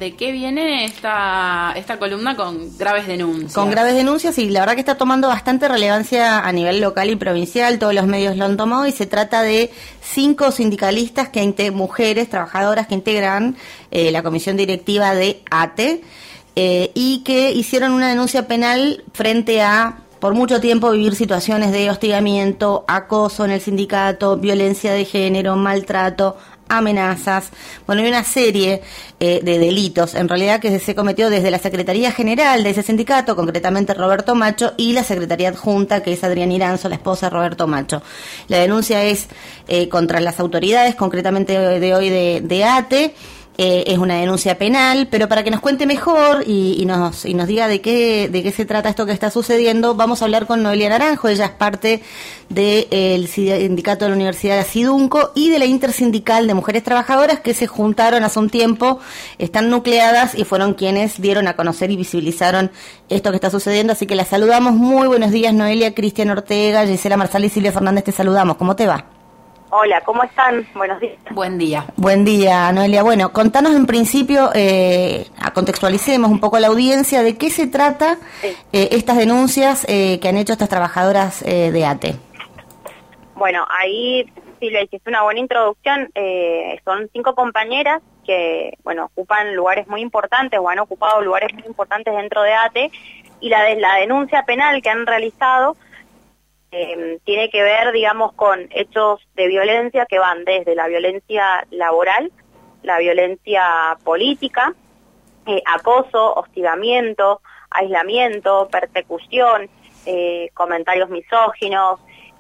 ¿de qué viene esta columna con graves denuncias? Con graves denuncias, y la verdad que está tomando bastante relevancia a nivel local y provincial, todos los medios lo han tomado, y se trata de 5 sindicalistas, mujeres trabajadoras que integran la comisión directiva de ATE, y que hicieron una denuncia penal frente a, por mucho tiempo, vivir situaciones de hostigamiento, acoso en el sindicato, violencia de género, maltrato, amenazas, bueno, hay una serie de delitos, en realidad, que se cometió desde la Secretaría General de ese sindicato, concretamente Roberto Macho, y la Secretaría Adjunta, que es Adriana Iranzo, la esposa de Roberto Macho. La denuncia es contra las autoridades, concretamente de hoy de ATE. Es una denuncia penal, pero para que nos cuente mejor y nos diga de qué se trata esto que está sucediendo, vamos a hablar con Noelia Naranjo. Ella es parte del sindicato de la Universidad de Sidunco y de la Intersindical de Mujeres Trabajadoras, que se juntaron hace un tiempo, están nucleadas y fueron quienes dieron a conocer y visibilizaron esto que está sucediendo. Así que la saludamos. Muy buenos días, Noelia. Cristian Ortega, Gisela Marsal y Silvia Fernández, te saludamos. ¿Cómo te va? Hola, ¿cómo están? Buenos días. Buen día. Buen día, Noelia. Bueno, contanos en principio, contextualicemos un poco a la audiencia de qué se trata estas denuncias que han hecho estas trabajadoras de ATE. Bueno, ahí sí le hiciste una buena introducción. Son 5 compañeras que, bueno, ocupan lugares muy importantes o han ocupado lugares muy importantes dentro de ATE, y la denuncia penal que han realizado tiene que ver, digamos, con hechos de violencia que van desde la violencia laboral, la violencia política, acoso, hostigamiento, aislamiento, persecución, comentarios misóginos,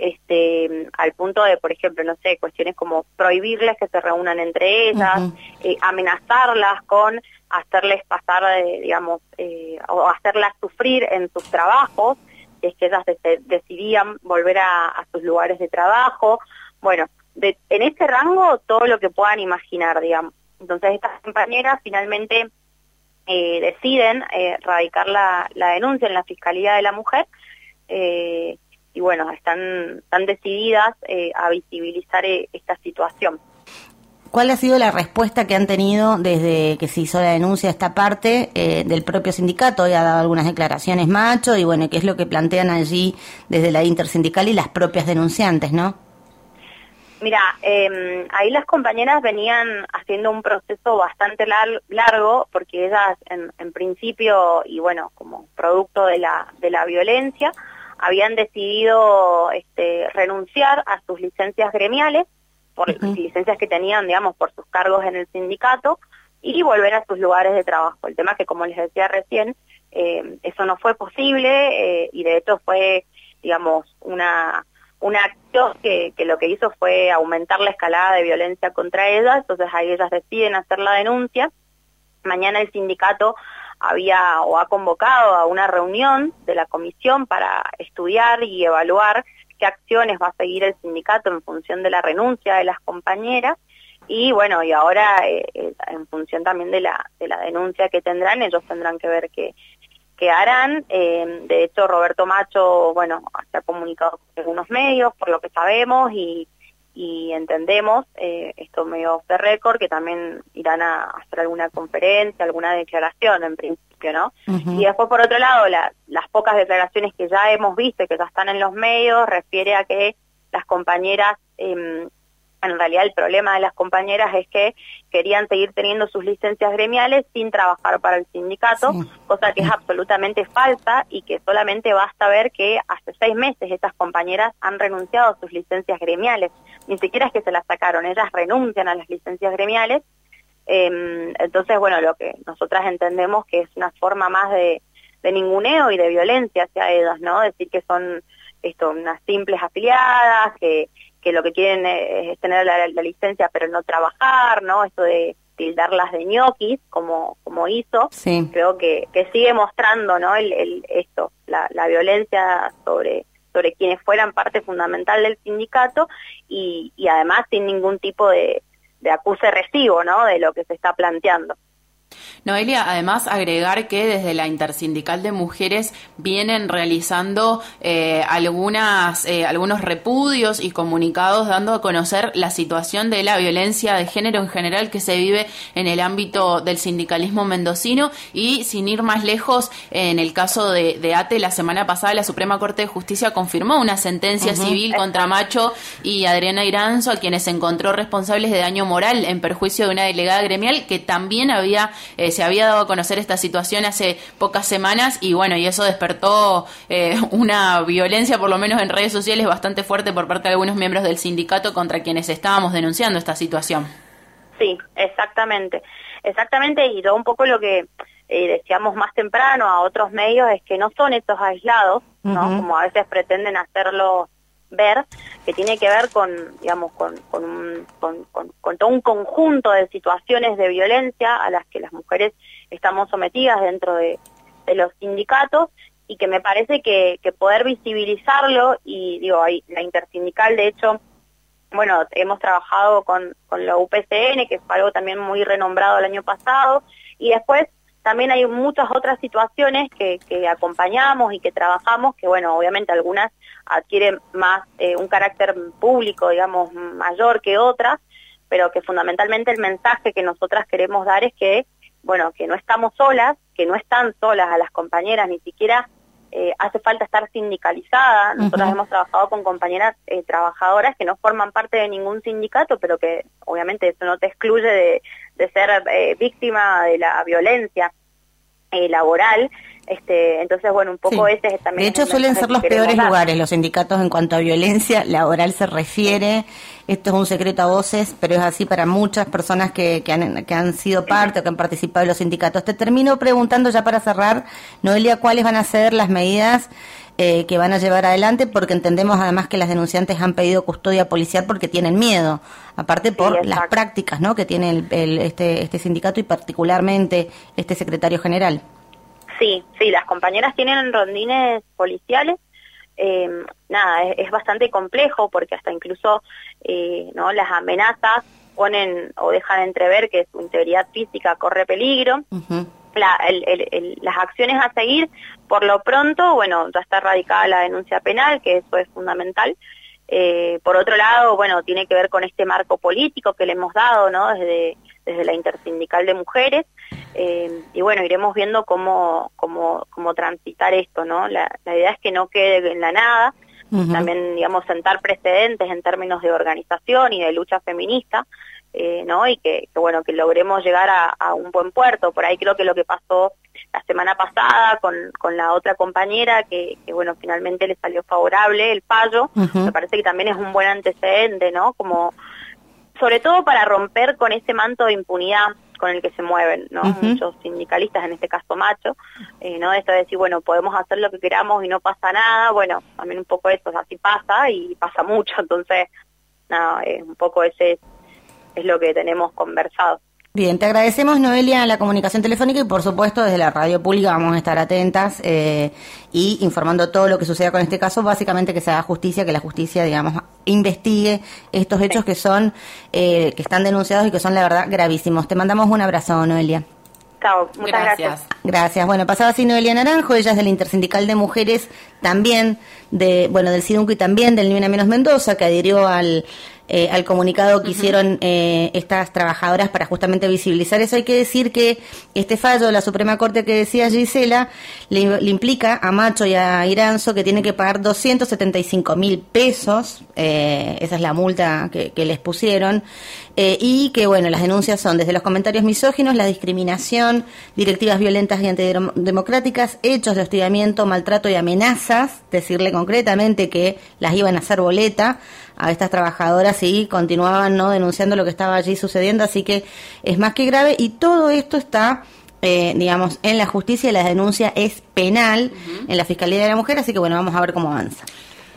al punto de, por ejemplo, no sé, cuestiones como prohibirles que se reúnan entre ellas, amenazarlas con hacerles pasar, digamos, o hacerlas sufrir en sus trabajos, es que ellas decidían volver a sus lugares de trabajo. Bueno, en ese rango todo lo que puedan imaginar, digamos. Entonces estas compañeras finalmente deciden radicar la denuncia en la Fiscalía de la Mujer, y bueno, están decididas a visibilizar esta situación. ¿Cuál ha sido la respuesta que han tenido desde que se hizo la denuncia a esta parte del propio sindicato? Hoy ha dado algunas declaraciones Macho, y bueno, ¿qué es lo que plantean allí desde la Intersindical y las propias denunciantes, no? Mira, ahí las compañeras venían haciendo un proceso bastante largo, porque ellas en principio, y bueno, como producto de la violencia, habían decidido renunciar a sus licencias gremiales, por licencias que tenían, digamos, por sus cargos en el sindicato, y volver a sus lugares de trabajo. El tema es que, como les decía recién, eso no fue posible, y de hecho fue, digamos, una acción que lo que hizo fue aumentar la escalada de violencia contra ellas. Entonces ahí ellas deciden hacer la denuncia. Mañana el sindicato ha convocado a una reunión de la comisión para estudiar y evaluar qué acciones va a seguir el sindicato en función de la renuncia de las compañeras, y bueno, y ahora en función también de la denuncia que tendrán, ellos tendrán que ver qué harán. De hecho, Roberto Macho, bueno, se ha comunicado con algunos medios, por lo que sabemos, y entendemos, estos medios de récord, que también irán a hacer alguna conferencia, alguna declaración en principio, ¿no? Y después, por otro lado, las pocas declaraciones que ya hemos visto y que ya están en los medios, refiere a que las compañeras, en realidad el problema de las compañeras es que querían seguir teniendo sus licencias gremiales sin trabajar para el sindicato, cosa que es absolutamente falsa, y que solamente basta ver que hace 6 meses estas compañeras han renunciado a sus licencias gremiales. Ni siquiera es que se las sacaron, ellas renuncian a las licencias gremiales. Entonces, bueno, lo que nosotras entendemos que es una forma más de ninguneo y de violencia hacia ellas, ¿no? Decir que son unas simples afiliadas, que lo que quieren es tener la licencia pero no trabajar, ¿no? Esto de tildarlas de ñoquis, como hizo, sí. Creo que sigue mostrando, ¿no? La violencia sobre quienes fueran parte fundamental del sindicato, y además sin ningún tipo de acuse recibo, ¿no? De lo que se está planteando. Noelia, además agregar que desde la Intersindical de Mujeres vienen realizando algunos repudios y comunicados dando a conocer la situación de la violencia de género en general que se vive en el ámbito del sindicalismo mendocino, y sin ir más lejos, en el caso de ATE, la semana pasada la Suprema Corte de Justicia confirmó una sentencia civil contra Macho y Adriana Iranzo, a quienes se encontró responsables de daño moral en perjuicio de una delegada gremial que también se había dado a conocer esta situación hace pocas semanas, y bueno, y eso despertó una violencia, por lo menos en redes sociales, bastante fuerte por parte de algunos miembros del sindicato contra quienes estábamos denunciando esta situación. Sí, exactamente, y todo un poco lo que decíamos más temprano a otros medios es que no son hechos aislados, ¿no? Como a veces pretenden hacerlo ver, que tiene que ver con, digamos, con todo un conjunto de situaciones de violencia a las que las mujeres estamos sometidas dentro de los sindicatos, y que me parece que poder visibilizarlo, y digo, ahí la Intersindical, de hecho, bueno, hemos trabajado con la UPCN, que fue algo también muy renombrado el año pasado, y después también hay muchas otras situaciones que acompañamos y que trabajamos, que bueno, obviamente algunas adquieren más un carácter público, digamos, mayor que otras, pero que fundamentalmente el mensaje que nosotras queremos dar es que, bueno, que no estamos solas, que no están solas a las compañeras, ni siquiera hace falta estar sindicalizada. Nosotros hemos trabajado con compañeras trabajadoras que no forman parte de ningún sindicato, pero que obviamente eso no te excluye de ser víctima de la violencia laboral. Entonces, bueno, un poco ese es también... De hecho, suelen ser los peores lugares los sindicatos en cuanto a violencia laboral se refiere. Esto es un secreto a voces, pero es así para muchas personas que han sido parte o que han participado de los sindicatos. Te termino preguntando ya para cerrar, Noelia, ¿cuáles van a ser las medidas que van a llevar adelante? Porque entendemos además que las denunciantes han pedido custodia policial porque tienen miedo, aparte por las prácticas, ¿no?, que tiene este sindicato y particularmente este secretario general. Sí, las compañeras tienen rondines policiales. Es bastante complejo porque hasta incluso no, las amenazas ponen o dejan entrever que su integridad física corre peligro. Las acciones a seguir, por lo pronto, bueno, ya está radicada la denuncia penal, que eso es fundamental. Por otro lado, bueno, tiene que ver con este marco político que le hemos dado, ¿no?, desde la Intersindical de Mujeres, y bueno, iremos viendo cómo transitar esto, ¿no? La idea es que no quede en la nada, también, digamos, sentar precedentes en términos de organización y de lucha feminista, ¿no? Y que bueno, que logremos llegar a un buen puerto. Por ahí creo que lo que pasó la semana pasada con la otra compañera, que bueno, finalmente le salió favorable el fallo, me parece que también es un buen antecedente, ¿no? Como sobre todo para romper con ese manto de impunidad con el que se mueven, ¿no? Muchos sindicalistas, en este caso Macho, ¿no? Esto de decir, bueno, podemos hacer lo que queramos y no pasa nada. Bueno, también un poco eso, así pasa y pasa mucho. Entonces, nada, un poco ese es lo que tenemos conversado. Bien, te agradecemos, Noelia, la comunicación telefónica, y por supuesto desde la radio pública vamos a estar atentas y informando todo lo que suceda con este caso, básicamente que se haga justicia, que la justicia, digamos, investigue estos hechos que son que están denunciados y que son, la verdad, gravísimos. Te mandamos un abrazo, Noelia. Chao, muchas gracias. Gracias. Bueno, pasaba así Noelia Naranjo, ella es del Intersindical de Mujeres, también del SIDUNCO y también del Ni Una Menos Mendoza, que adhirió al comunicado que hicieron estas trabajadoras para justamente visibilizar eso. Hay que decir que este fallo de la Suprema Corte que decía Gisela le implica a Macho y a Iranzo que tienen que pagar 275.000 pesos, esa es la multa que les pusieron, y que bueno, las denuncias son desde los comentarios misóginos, la discriminación, directivas violentas y antidemocráticas, hechos de hostigamiento, maltrato y amenazas, decirle concretamente que las iban a hacer boleta a estas trabajadoras y continuaban, ¿no?, denunciando lo que estaba allí sucediendo, así que es más que grave, y todo esto está digamos, en la justicia. La denuncia es penal en la Fiscalía de la Mujer, así que bueno, vamos a ver cómo avanza.